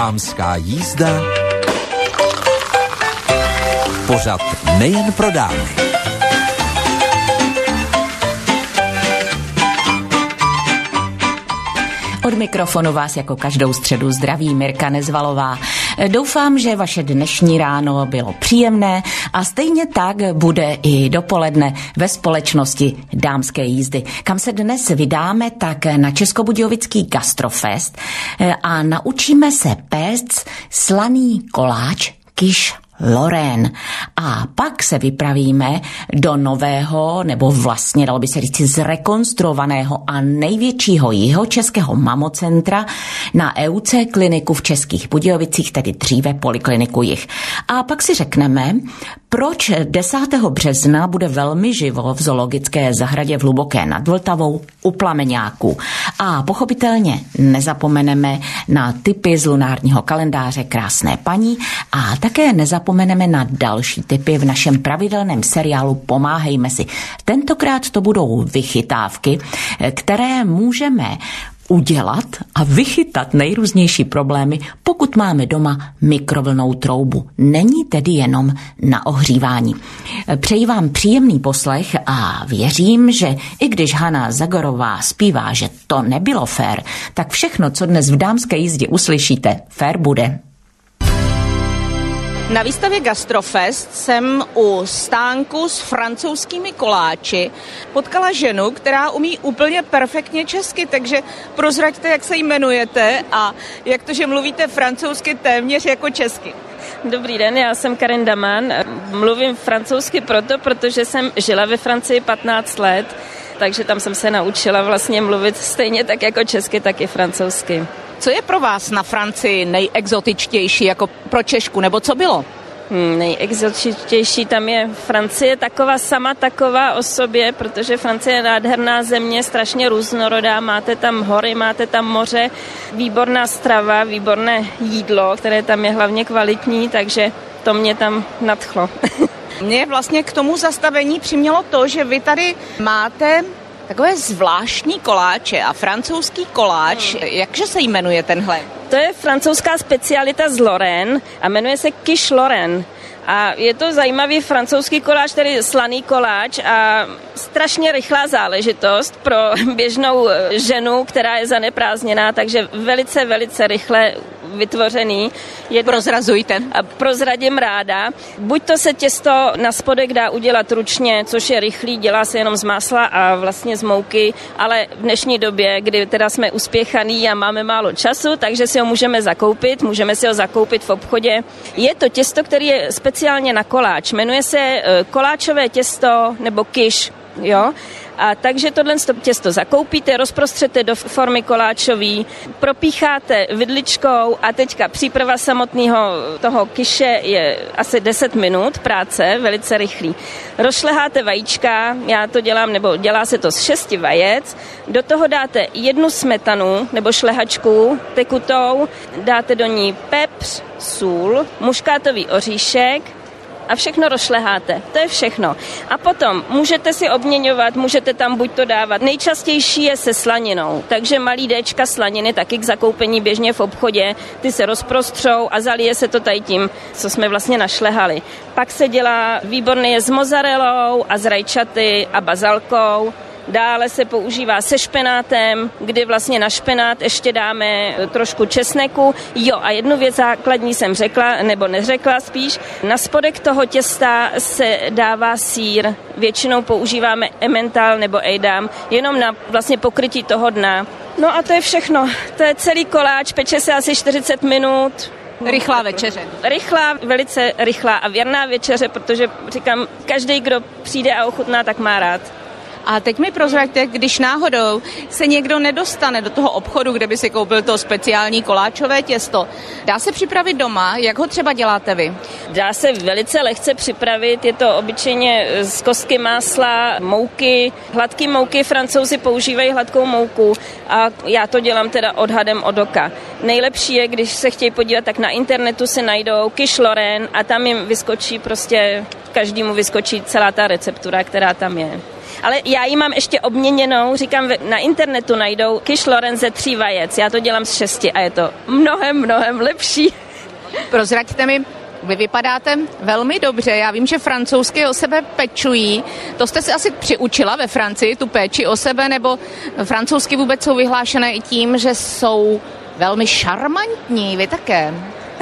Dámská jízda. Pořad nejen pro dámy. Od mikrofonu vás jako každou středu zdraví Mirka Nezvalová. Doufám, že vaše dnešní ráno bylo příjemné a stejně tak bude i dopoledne ve společnosti Dámské jízdy. Kam se dnes vydáme, tak na Českobudějovický Gastrofest a naučíme se péct slaný koláč Quiche Lorraine. A pak se vypravíme do nového, nebo vlastně dalo by se říct zrekonstruovaného a největšího jihočeského mamocentra na EUC kliniku v Českých Budějovicích, tedy dříve Polikliniku Jih. A pak si řekneme, proč 10. března bude velmi živo v zoologické zahradě v Hluboké nad Vltavou u Plameňáků. A pochopitelně nezapomeneme na tipy z lunárního kalendáře Krásné paní a také nezapomeneme na další tipy v našem pravidelném seriálu Pomáhejme si. Tentokrát to budou vychytávky, které můžeme udělat a vychytat nejrůznější problémy, pokud máme doma mikrovlnnou troubu. Není tedy jenom na ohřívání. Přeji vám příjemný poslech a věřím, že i když Hana Zagorová zpívá, že to nebylo fér, tak všechno, co dnes v Dámské jízdě uslyšíte, fér bude. Na výstavě Gastrofest jsem u stánku s francouzskými koláči potkala ženu, která umí úplně perfektně česky, takže prozraďte, jak se jmenujete a jak to, že mluvíte francouzsky téměř jako česky. Dobrý den, já jsem Karin Daman. Mluvím francouzsky protože jsem žila ve Francii 15 let, takže tam jsem se naučila vlastně mluvit stejně tak jako česky, tak i francouzsky. Co je pro vás na Francii nejexotičtější jako pro Češku, nebo co bylo? Nejexotičtější tam je Francie taková o sobě, protože Francie je nádherná země, strašně různorodá, máte tam hory, máte tam moře, výborná strava, výborné jídlo, které tam je hlavně kvalitní, takže to mě tam nadchlo. Mě vlastně k tomu zastavení přimělo to, že vy tady máte takové zvláštní koláče a francouzský koláč, jakže se jmenuje tenhle? To je francouzská specialita z Lorraine a jmenuje se Quiche Lorraine. A je to zajímavý francouzský koláč, tedy slaný koláč a strašně rychlá záležitost pro běžnou ženu, která je zaneprázdněná, takže velice, velice rychle vytvořený. Prozrazujte. A prozradím ráda. Buď to se těsto na spodek dá udělat ručně, což je rychlý, dělá se jenom z másla a vlastně z mouky, ale v dnešní době, kdy teda jsme uspěchaný a máme málo času, takže si ho můžeme si ho zakoupit v obchodě. Je to těsto, který je speciálně na koláč. Jmenuje se koláčové těsto nebo quiche, jo? A takže tohle těsto zakoupíte, rozprostřete do formy koláčový, propícháte vidličkou a teďka příprava samotného toho kiše je asi 10 minut práce, velice rychlý. Rozšleháte vajíčka, já to dělám, nebo dělá se to z 6 vajec, do toho dáte 1 smetanu nebo šlehačku tekutou, dáte do ní pepř, sůl, muškátový oříšek, a všechno rozšleháte. To je všechno. A potom můžete si obměňovat, můžete tam buď to dávat. Nejčastější je se slaninou, takže malý déčka slaniny taky k zakoupení běžně v obchodě, ty se rozprostřou a zalije se to tady tím, co jsme vlastně našlehali. Pak se dělá výborně s mozzarellou a s rajčaty a bazalkou. Dále se používá se špenátem, kdy vlastně na špenát ještě dáme trošku česneku. Jo, a jednu věc základní jsem řekla, nebo neřekla spíš. Na spodek toho těsta se dává sýr. Většinou používáme Emmental nebo Edam, jenom na vlastně pokrytí toho dna. No a to je všechno. To je celý koláč, peče se asi 40 minut. Rychlá večeře. Rychlá, velice rychlá a věrná večeře, protože říkám, každý, kdo přijde a ochutná, tak má rád. A teď mi prozraďte, když náhodou se někdo nedostane do toho obchodu, kde by si koupil to speciální koláčové těsto, dá se připravit doma? Jak ho třeba děláte vy? Dá se velice lehce připravit, je to obyčejně z kostky másla, mouky, hladké mouky, Francouzi používají hladkou mouku a já to dělám teda odhadem od oka. Nejlepší je, když se chtějí podívat, tak na internetu se najdou Quiche Lorraine a tam jim vyskočí každému vyskočí celá ta receptura, která tam je. Ale já ji mám ještě obměněnou, říkám, na internetu najdou quiche Lorraine ze 3 vajec. Já to dělám z 6 a je to mnohem lepší. Prozraďte mi, vy vypadáte velmi dobře. Já vím, že francouzsky o sebe pečují. To jste si asi přiučila ve Francii, tu péči o sebe, nebo francouzsky vůbec jsou vyhlášené i tím, že jsou velmi šarmantní, vy také?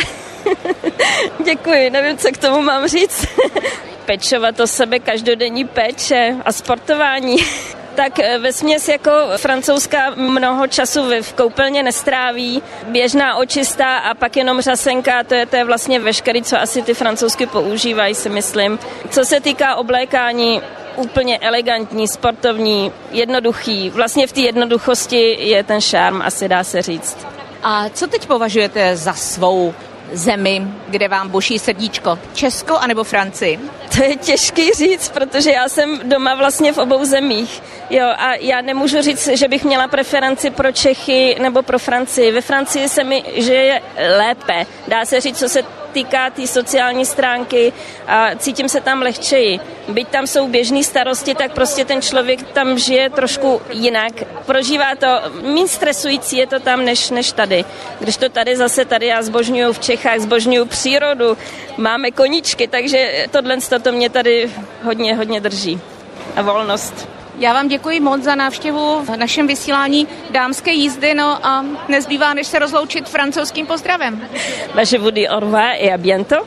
Děkuji, nevím, co k tomu mám říct. Pečovat o sebe, každodenní péče a sportování. Tak vesměs jako francouzská mnoho času v koupelně nestráví, běžná očista a pak jenom řasenka, to je vlastně veškerý, co asi ty francouzsky používají, si myslím. Co se týká oblékání, úplně elegantní, sportovní, jednoduchý. Vlastně v té jednoduchosti je ten šarm, asi dá se říct. A co teď považujete za svou zemi, kde vám buší srdíčko? Česko anebo Francii? To je těžký říct, protože já jsem doma vlastně v obou zemích. Jo, a já nemůžu říct, že bych měla preferenci pro Čechy nebo pro Francii. Ve Francii se mi žije lépe. Dá se říct, co se týká té sociální stránky a cítím se tam lehčeji. Byť tam jsou běžné starosti, tak prostě ten člověk tam žije trošku jinak. Prožívá to, méně stresující je to tam než tady. Když to tady já zbožňuju v Čechách, zbožňuju přírodu, máme koníčky, takže tohle to mě tady hodně drží. A volnost. Já vám děkuji moc za návštěvu v našem vysílání dámské jízdy, no a nezbývá, než se rozloučit francouzským pozdravem. Je vous dis au revoir et à bientôt.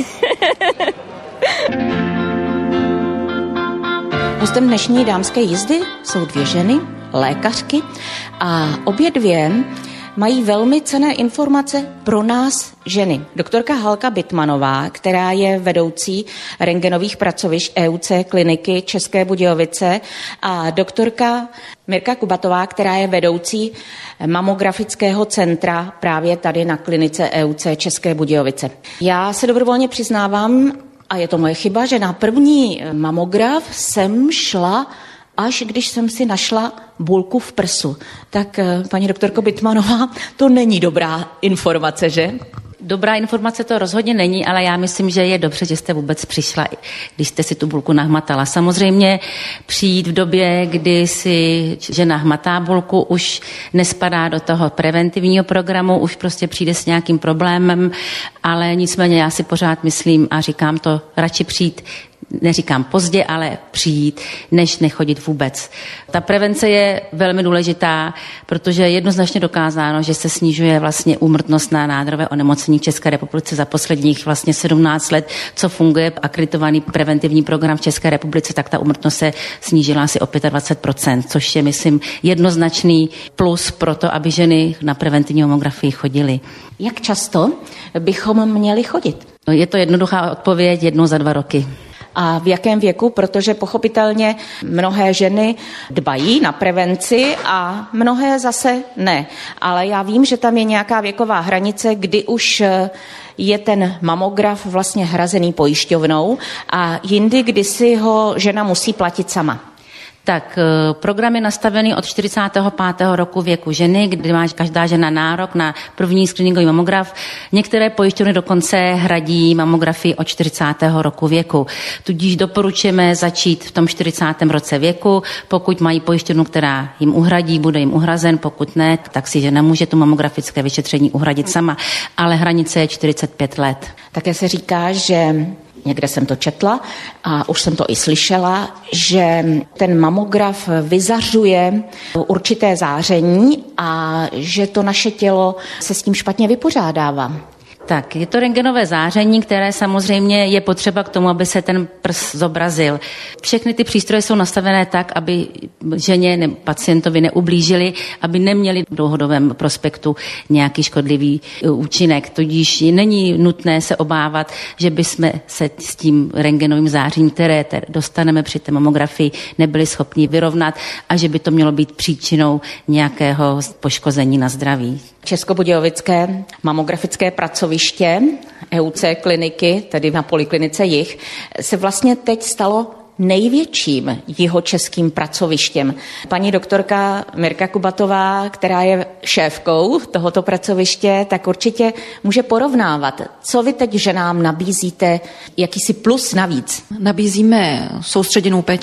Hostem dnešní dámské jízdy jsou 2 ženy, lékařky a obě 2 mají velmi cenné informace pro nás ženy. Doktorka Halka Bittmanová, která je vedoucí rentgenových pracovišť EUC kliniky České Budějovice a doktorka Mirka Kubatová, která je vedoucí mamografického centra právě tady na klinice EUC České Budějovice. Já se dobrovolně přiznávám, a je to moje chyba, že na první mamograf jsem šla až když jsem si našla bulku v prsu. Tak paní doktorko Bittmanová, to není dobrá informace, že? Dobrá informace to rozhodně není, ale já myslím, že je dobře, že jste vůbec přišla, když jste si tu bulku nahmatala. Samozřejmě přijít v době, kdy si žena hmatá bulku, už nespadá do toho preventivního programu, už prostě přijde s nějakým problémem, ale nicméně já si pořád myslím a říkám to, radši přijít, neříkám pozdě, ale přijít, než nechodit vůbec. Ta prevence je velmi důležitá, protože je jednoznačně dokázáno, že se snižuje vlastně úmrtnost na nádorové onemocnění v České republice za posledních vlastně 17 let, co funguje akreditovaný preventivní program v České republice, tak ta úmrtnost se snížila asi o 25%, což je, myslím, jednoznačný plus pro to, aby ženy na preventivní mamografii chodily. Jak často bychom měli chodit? Je to jednoduchá odpověď, 1 za 2 roky. A v jakém věku? Protože pochopitelně mnohé ženy dbají na prevenci a mnohé zase ne. Ale já vím, že tam je nějaká věková hranice, kdy už je ten mamograf vlastně hrazený pojišťovnou a jindy, kdy si ho žena musí platit sama. Tak program je nastavený od 45. roku věku ženy, kdy má každá žena nárok na první screeningový mamograf. Některé pojišťovny dokonce hradí mamografii od 40. roku věku. Tudíž doporučujeme začít v tom 40. roce věku. Pokud mají pojišťovnu, která jim uhradí, bude jim uhrazen. Pokud ne, tak si žena může tu mamografické vyšetření uhradit sama. Ale hranice je 45 let. Také se říká, že někde jsem to četla a už jsem to i slyšela, že ten mamograf vyzařuje určité záření a že to naše tělo se s tím špatně vypořádává. Tak, je to rentgenové záření, které samozřejmě je potřeba k tomu, aby se ten prs zobrazil. Všechny ty přístroje jsou nastavené tak, aby ženě, pacientovi neublížili, aby neměli v dlouhodobém prospektu nějaký škodlivý účinek. Tudíž není nutné se obávat, že bychom se s tím rentgenovým zářením, které dostaneme při té mamografii, nebyli schopni vyrovnat a že by to mělo být příčinou nějakého poškození na zdraví. Českobudějovické mamografické pracoviště EUC kliniky, tedy na poliklinice Jih, se vlastně teď stalo největším jihočeským pracovištěm. Paní doktorka Mirka Kubatová, která je šéfkou tohoto pracoviště, tak určitě může porovnávat. Co vy teď ženám nabízíte, jakýsi plus navíc? Nabízíme soustředěnou péči,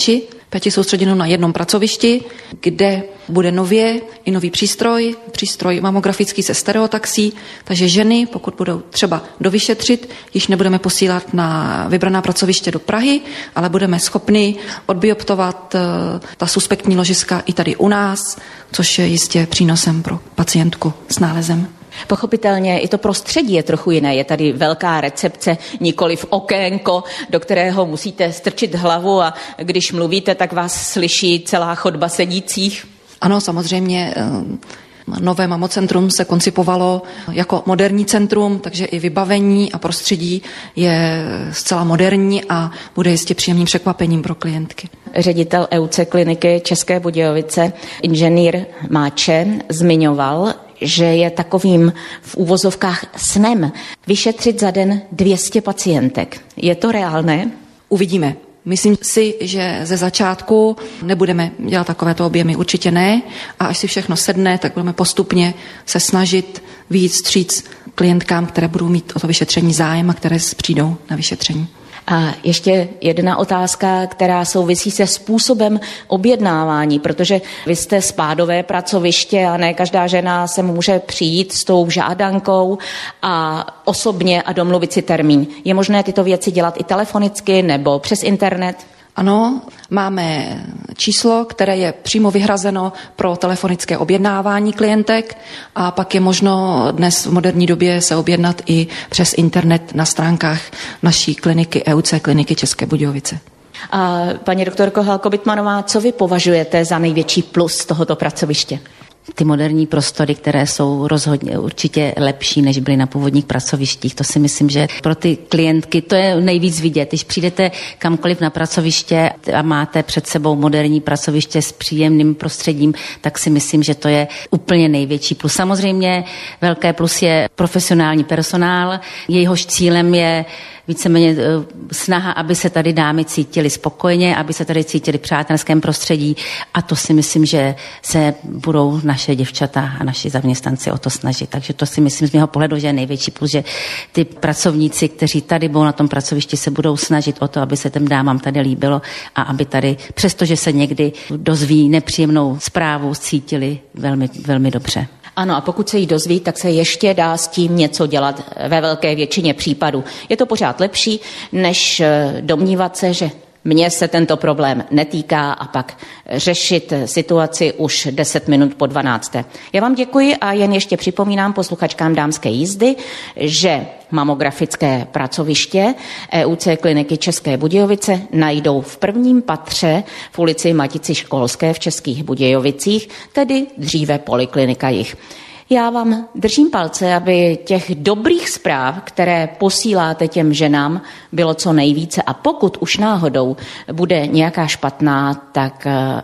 péči soustředěnou na jednom pracovišti, kde bude nově i nový přístroj mamografický se stereotaxí, takže ženy, pokud budou třeba dovyšetřit, již nebudeme posílat na vybraná pracoviště do Prahy, ale budeme schopni odbioptovat ta suspektní ložiska i tady u nás, což je jistě přínosem pro pacientku s nálezem. Pochopitelně i to prostředí je trochu jiné. Je tady velká recepce, nikoliv okénko, do kterého musíte strčit hlavu a když mluvíte, tak vás slyší celá chodba sedících. Ano, samozřejmě. Nové mamocentrum se koncipovalo jako moderní centrum, takže i vybavení a prostředí je zcela moderní a bude jistě příjemným překvapením pro klientky. Ředitel EUC kliniky České Budějovice, inženýr Máče, zmiňoval, že je takovým v úvozovkách snem vyšetřit za den 200 pacientek. Je to reálné? Uvidíme. Myslím si, že ze začátku nebudeme dělat takovéto objemy, určitě ne. A až si všechno sedne, tak budeme postupně se snažit víc vstříc klientkám, které budou mít o to vyšetření zájem a které přijdou na vyšetření. A ještě jedna otázka, která souvisí se způsobem objednávání, protože vy jste spádové pracoviště a ne každá žena se může přijít s tou žádankou a osobně a domluvit si termín. Je možné tyto věci dělat i telefonicky nebo přes internet? Ano, máme číslo, které je přímo vyhrazeno pro telefonické objednávání klientek a pak je možno dnes v moderní době se objednat i přes internet na stránkách naší kliniky EUC kliniky České Budějovice. A paní doktorko Halko-Bittmanová, co vy považujete za největší plus tohoto pracoviště? Ty moderní prostory, které jsou rozhodně určitě lepší, než byly na původních pracovištích. To si myslím, že pro ty klientky to je nejvíc vidět. Když přijdete kamkoliv na pracoviště a máte před sebou moderní pracoviště s příjemným prostředím, tak si myslím, že to je úplně největší plus. Samozřejmě velké plus je profesionální personál. Jejíhož cílem je víceméně snaha, aby se tady dámy cítily spokojeně, aby se tady cítily v přátelském prostředí a to si myslím, že se budou naše děvčata a naši zaměstnanci o to snažit. Takže to si myslím z mého pohledu, že je největší plus, že ty pracovníci, kteří tady budou na tom pracovišti, se budou snažit o to, aby se těm dámám tady líbilo a aby tady, přestože se někdy dozví nepříjemnou zprávu, cítili velmi, velmi dobře. Ano, a pokud se jí dozví, tak se ještě dá s tím něco dělat ve velké většině případů. Je to pořád lepší, než domnívat se, že mě se tento problém netýká a pak řešit situaci už 10 minut po 12. Já vám děkuji a jen ještě připomínám posluchačkám Dámské jízdy, že mamografické pracoviště EUC kliniky České Budějovice najdou v prvním patře v ulici Matici Školské v Českých Budějovicích, tedy dříve Poliklinika Jih. Já vám držím palce, aby těch dobrých zpráv, které posíláte těm ženám, bylo co nejvíce. A pokud už náhodou bude nějaká špatná, tak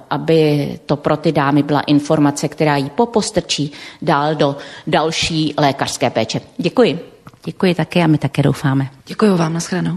aby to pro ty dámy byla informace, která jí popostrčí dál do další lékařské péče. Děkuji. Děkuji taky a my také doufáme. Děkuji vám, nashledanou.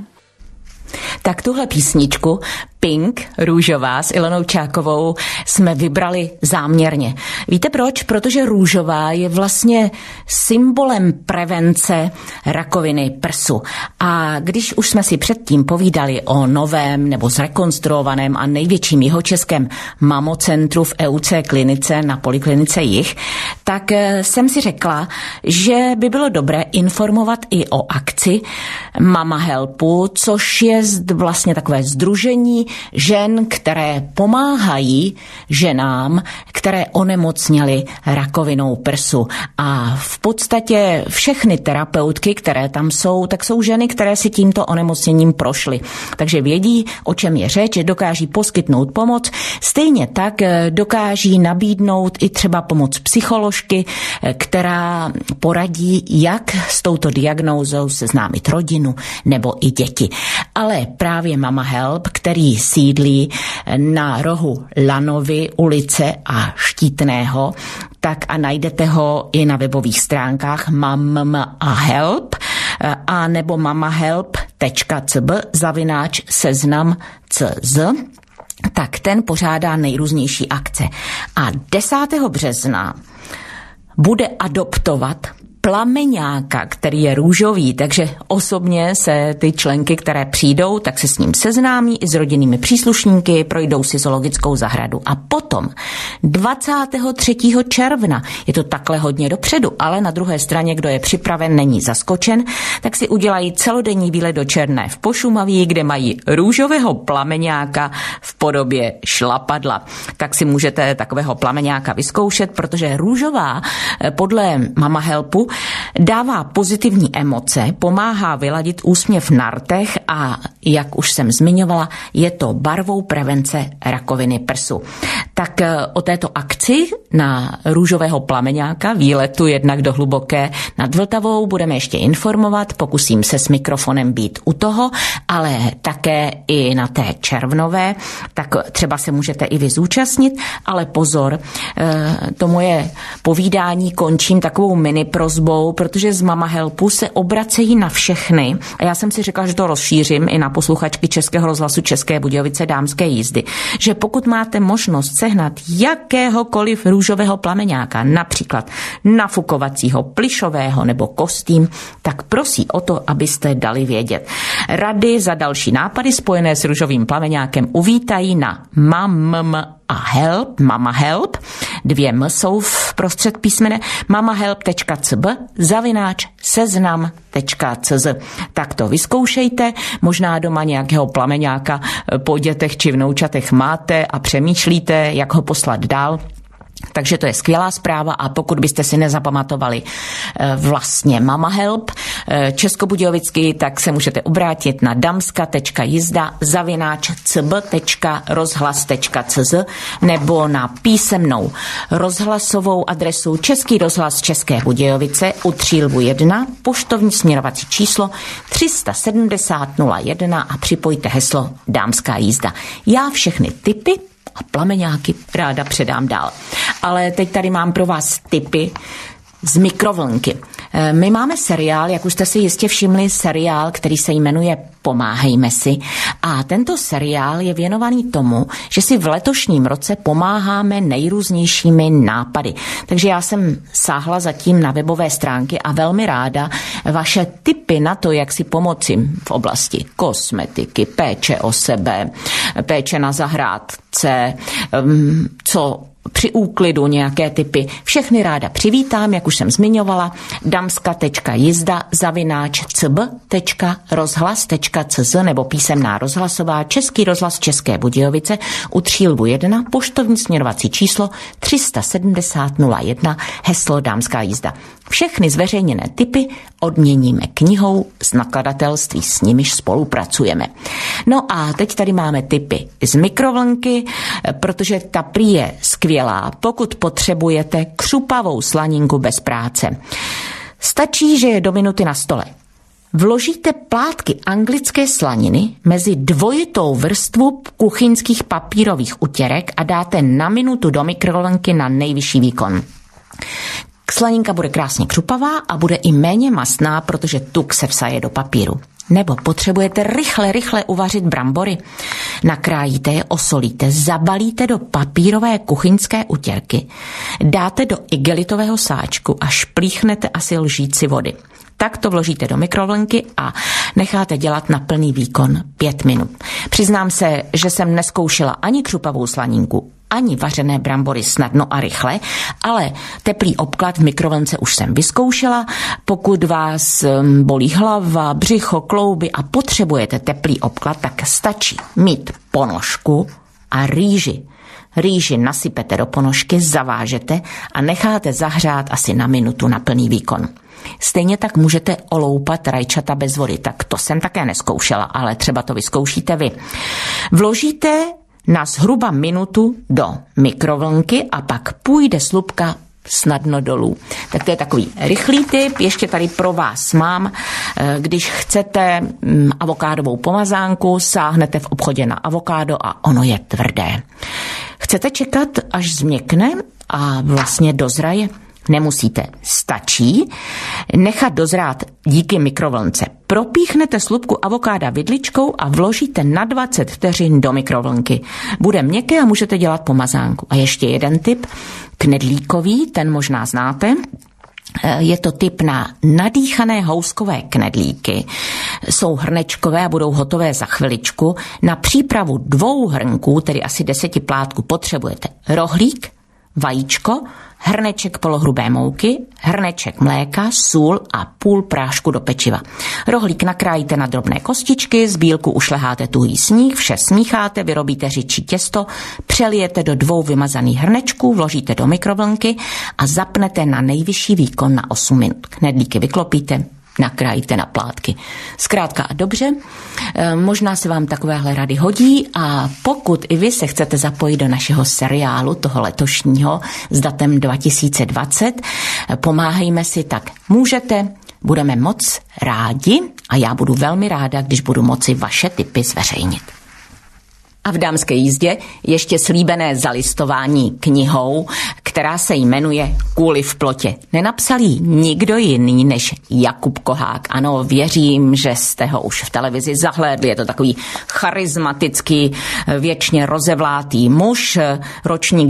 Tak tuhle písničku Pink, růžová s Ilonou Čákovou jsme vybrali záměrně. Víte proč? Protože růžová je vlastně symbolem prevence rakoviny prsu. A když už jsme si předtím povídali o novém nebo zrekonstruovaném a největším jihočeském mamocentru v EUC klinice na Poliklinice Jih, tak jsem si řekla, že by bylo dobré informovat i o akci Mama Helpu, což je vlastně takové sdružení žen, které pomáhají ženám, které onemocněly rakovinou prsu. A v podstatě všechny terapeutky, které tam jsou, tak jsou ženy, které si tímto onemocněním prošly. Takže vědí, o čem je řeč, dokáží poskytnout pomoc. Stejně tak dokáží nabídnout i třeba pomoc psycholožky, která poradí, jak s touto diagnózou seznámit rodinu nebo i děti. Ale právě Mama Help, který sídlí na rohu Lanovy ulice a Štítného, tak a najdete ho i na webových stránkách mamahelp a nebo mamahelp.cb/seznam.cz, tak ten pořádá nejrůznější akce. A 10. března bude adoptovat plameňáka, který je růžový, takže osobně se ty členky, které přijdou, tak se s ním seznámí i s rodinnými příslušníky, projdou si zoologickou zahradu. A potom 23. června, je to takhle hodně dopředu, ale na druhé straně, kdo je připraven, není zaskočen, tak si udělají celodenní výlet do Černé v Pošumaví, kde mají růžového plameňáka v podobě šlapadla. Tak si můžete takového plameňáka vyzkoušet, protože růžová podle Mama Helpu dává pozitivní emoce, pomáhá vyladit úsměv na rtech a, jak už jsem zmiňovala, je to barvou prevence rakoviny prsu. Tak o této akci na růžového plameňáka, výletu jednak do Hluboké nad Vltavou, budeme ještě informovat, pokusím se s mikrofonem být u toho, ale také i na té červnové, tak třeba se můžete i vy zúčastnit, ale pozor, to moje povídání končím takovou mini prosbou, protože z Mama Helpu se obracejí na všechny a já jsem si řekla, že to rozšířím i na posluchačky Českého rozhlasu České Budějovice dámské jízdy, že pokud máte možnost sehnat jakéhokoliv růžového plameňáka, například nafukovacího, plyšového nebo kostým, tak prosí o to, abyste dali vědět. Rady za další nápady spojené s růžovým plameňákem uvítají na Mama Help, 2 M jsou v prostřed písmene, mamahelp.cb@seznam.cz. Tak to vyzkoušejte, možná doma nějakého plameňáka po dětech či vnoučatech máte a přemýšlíte, jak ho poslat dál. Takže to je skvělá zpráva a pokud byste si nezapamatovali vlastně Mama Help českobudějovicky, tak se můžete obrátit na damska.jizda@cb.rozhlas.cz nebo na písemnou rozhlasovou adresu Český rozhlas České Budějovice u Třílbu 1, poštovní směrovací číslo 370 01 a připojte heslo Dámská jízda. Já všechny tipy a plameňáky ráda předám dál. Ale teď tady mám pro vás tipy z mikrovlnky. My máme seriál, jak už jste si jistě všimli, seriál, který se jmenuje Pomáhejme si. A tento seriál je věnovaný tomu, že si v letošním roce pomáháme nejrůznějšími nápady. Takže já jsem sáhla zatím na webové stránky a velmi ráda vaše tipy na to, jak si pomoci v oblasti kosmetiky, péče o sebe, péče na zahrádce, co při úklidu nějaké typy. Všechny ráda přivítám, jak už jsem zmiňovala, damska.jizda@cb.rozhlas.cz nebo písemná rozhlasová Český rozhlas České Budějovice u Třílbu 1, poštovní směrovací číslo 370 01, heslo Dámská jízda. Všechny zveřejněné tipy odměníme knihou z nakladatelství, s nimiž spolupracujeme. No a teď tady máme tipy z mikrovlnky, protože ta prý je skvělá, pokud potřebujete křupavou slaninku bez práce. Stačí, že je do minuty na stole. Vložíte plátky anglické slaniny mezi dvojitou vrstvu kuchyňských papírových utěrek a dáte na minutu do mikrovlnky na nejvyšší výkon. Slaninka bude krásně křupavá a bude i méně mastná, protože tuk se vsaje do papíru. Nebo potřebujete rychle uvařit brambory. Nakrájíte je, osolíte, zabalíte do papírové kuchyňské utěrky, dáte do igelitového sáčku a šplíchnete asi lžíci vody. Tak to vložíte do mikrovlnky a necháte dělat na plný výkon 5 minut. Přiznám se, že jsem nezkoušela ani křupavou slaninku, ani vařené brambory snadno a rychle, ale teplý obklad v mikrovlnce už jsem vyzkoušela. Pokud vás bolí hlava, břicho, klouby a potřebujete teplý obklad, tak stačí mít ponožku a rýži. Rýži nasypete do ponožky, zavážete a necháte zahřát asi na minutu na plný výkon. Stejně tak můžete oloupat rajčata bez vody, tak to jsem také nezkoušela, ale třeba to vyzkoušíte vy. Vložíte na zhruba minutu do mikrovlnky a pak půjde slupka snadno dolů. Tak to je takový rychlý tip. Ještě tady pro vás mám, když chcete avokádovou pomazánku, sáhnete v obchodě na avokádo a ono je tvrdé. Chcete čekat, až změkne a vlastně dozraje? Nemusíte. Stačí nechat dozrát díky mikrovlnce. Propíchnete slupku avokáda vidličkou a vložíte na 20 vteřin do mikrovlnky. Bude měkké a můžete dělat pomazánku. A ještě jeden tip, knedlíkový, ten možná znáte. Je to typ na nadýchané houskové knedlíky. Jsou hrnečkové a budou hotové za chviličku. Na přípravu 2 hrnků, tedy asi 10 plátků, potřebujete rohlík, vajíčko, hrneček polohrubé mouky, hrneček mléka, sůl a půl prášku do pečiva. Rohlík nakrájíte na drobné kostičky, z bílku ušleháte tuhý sníh, vše smícháte, vyrobíte řidčí těsto, přelijete do 2 vymazaných hrnečků, vložíte do mikrovlnky a zapnete na nejvyšší výkon na 8 minut. Knedlíky vyklopíte, nakrájíte na plátky. Zkrátka a dobře, možná se vám takovéhle rady hodí a pokud i vy se chcete zapojit do našeho seriálu, toho letošního, s datem 2020, pomáhejme si, tak můžete, budeme moc rádi a já budu velmi ráda, když budu moci vaše tipy zveřejnit. A v dámské jízdě ještě slíbené zalistování knihou, která se jmenuje Kůly v plotě. Nenapsal ji nikdo jiný než Jakub Kohák. Ano, věřím, že jste ho už v televizi zahlédli. Je to takový charismatický, věčně rozevlátý muž, ročník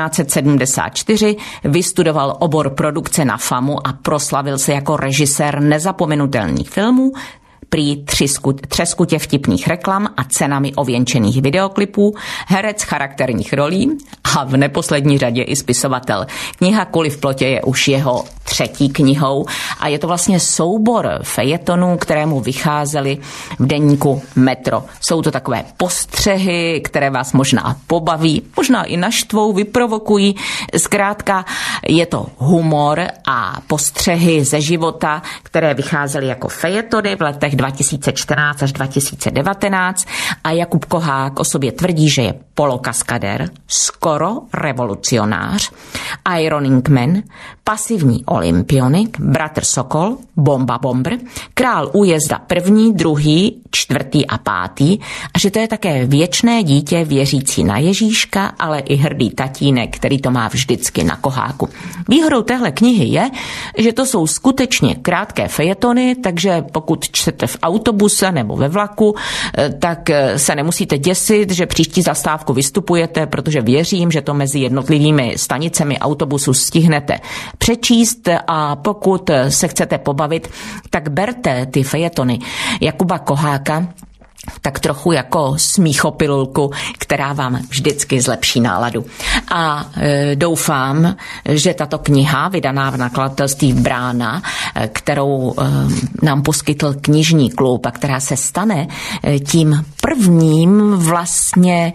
1974, vystudoval obor produkce na FAMu a proslavil se jako režisér nezapomenutelných filmů, prý třeskutě vtipných reklam a cenami ověnčených videoklipů, herec charakterních rolí a v neposlední řadě i spisovatel. Kniha Kůly v plotě je už jeho 3. knihou a je to vlastně soubor fejetonů, kterému vycházely v deníku Metro. Jsou to takové postřehy, které vás možná pobaví, možná i naštvou, vyprovokují. Zkrátka je to humor a postřehy ze života, které vycházely jako fejetony v letech 2014 až 2019 a Jakub Kohák o sobě tvrdí, že je polokaskadér, skoro revolucionář, Ironing Man, pasivní olympionik, bratr Sokol, bomba bombr, král újezda 1., 2., 4. a 5. a že to je také věčné dítě věřící na Ježíška, ale i hrdý tatínek, který to má vždycky na Koháku. Výhodou téhle knihy je, že to jsou skutečně krátké fejetony, takže pokud čtete v autobuse nebo ve vlaku, tak se nemusíte děsit, že příští zastávku vystupujete, protože věřím, že to mezi jednotlivými stanicemi autobusu stihnete přečíst a pokud se chcete pobavit, tak berte ty fejetony Jakuba Koháka tak trochu jako smíchopilulku, která vám vždycky zlepší náladu. A doufám, že tato kniha, vydaná v nakladatelství Brána, kterou nám poskytl knižní klub a která se stane tím prvním vlastně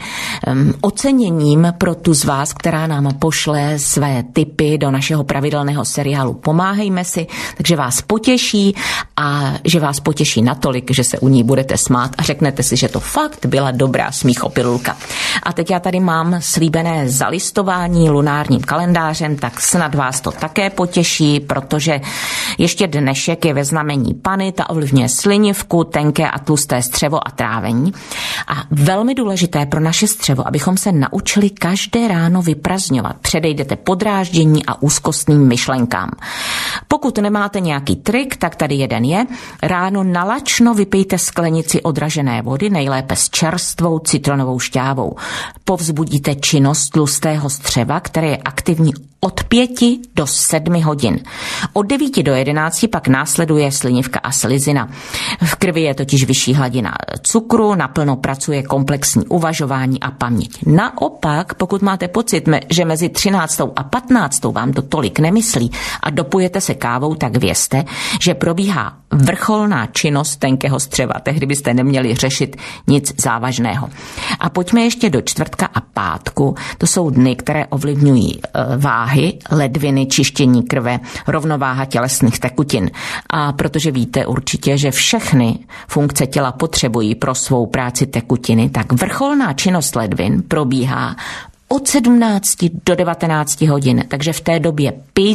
oceněním pro tu z vás, která nám pošle své tipy do našeho pravidelného seriálu Pomáhejme si, takže vás potěší a že vás potěší natolik, že se u ní budete smát a řeknete si, že to fakt byla dobrá smíchopilulka. A teď já tady mám slíbené zalistování lunárním kalendářem, tak snad vás to také potěší, protože ještě dnešek je ve znamení Panny, ta ovlivňuje slinivku, tenké a tlusté střevo a trávení. A velmi důležité pro naše střevo, abychom se naučili každé ráno vyprazňovat. Předejdete podráždění a úzkostným myšlenkám. Pokud nemáte nějaký trik, tak tady jeden je. Ráno nalačno vypijte sklenici odražené vody, nejlépe s čerstvou citronovou šťávou. Povzbudíte činnost tlustého střeva, které je aktivní od 5 do 7 hodin. Od 9 do 11 pak následuje slinivka a slizina. V krvi je totiž vyšší hladina cukru, naplno pracuje komplexní uvažování a paměť. Naopak, pokud máte pocit, že mezi 13. a 15. vám to tolik nemyslí a dopujete se kávou, tak vězte, že probíhá vrcholná činnost tenkého střeva. Tehdy byste neměli řešit nic závažného. A pojďme ještě do čtvrtka a pátku. To jsou dny, které ovlivňují váhy, ledviny, čištění krve, rovnováha tělesných tekutin. A protože víte určitě, že všechny funkce těla potřebují pro svou práci tekutiny, tak vrcholná činnost ledvin probíhá od 17 do 19 hodin. Takže v té době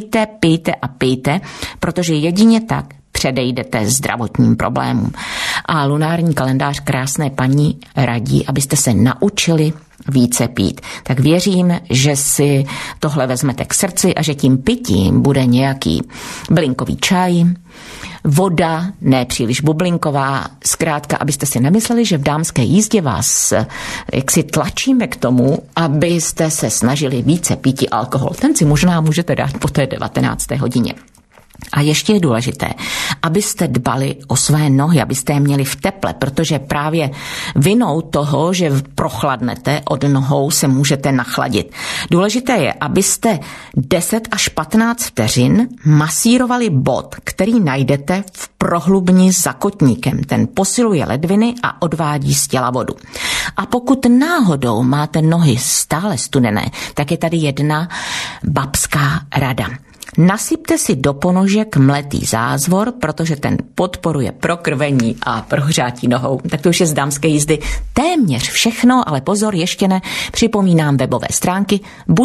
pijte, protože jedině tak předejdete zdravotním problémům. A lunární kalendář Krásné paní radí, abyste se naučili více pít. Tak věřím, že si tohle vezmete k srdci a že tím pitím bude nějaký bylinkový čaj, voda, ne příliš bublinková, zkrátka, abyste si nemysleli, že v dámské jízdě vás jaksi tlačíme k tomu, abyste se snažili více pít alkohol. Ten si možná můžete dát po té 19. hodině. A ještě je důležité, abyste dbali o své nohy, abyste je měli v teple, protože právě vinou toho, že prochladnete od nohou, se můžete nachladit. Důležité je, abyste 10 až 15 vteřin masírovali bod, který najdete v prohlubni za kotníkem. Ten posiluje ledviny a odvádí z těla vodu. A pokud náhodou máte nohy stále studené, tak je tady jedna babská rada. Nasypte si do ponožek mletý zázvor, protože ten podporuje prokrvení a prohřátí nohou. Tak to už je z dámské jízdy téměř všechno, ale pozor, ještě ne. Připomínám webové stránky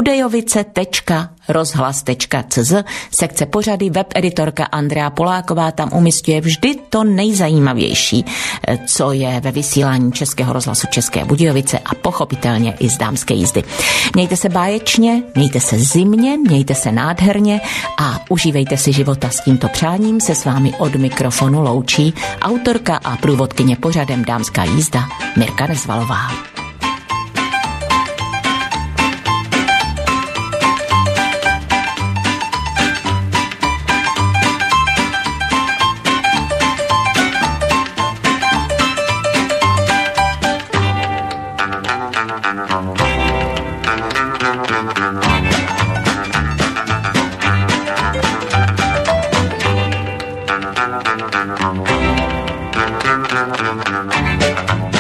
budejovice.rozhlas.cz, sekce pořady, webeditorka Andrea Poláková tam umísťuje vždy to nejzajímavější, co je ve vysílání Českého rozhlasu České Budějovice a pochopitelně i z dámské jízdy. Mějte se báječně, mějte se zimně, mějte se nádherně a užívejte si života. S tímto přáním se s vámi od mikrofonu loučí autorka a průvodkyně pořadem Dámská jízda Mirka Nezvalová. Thank you.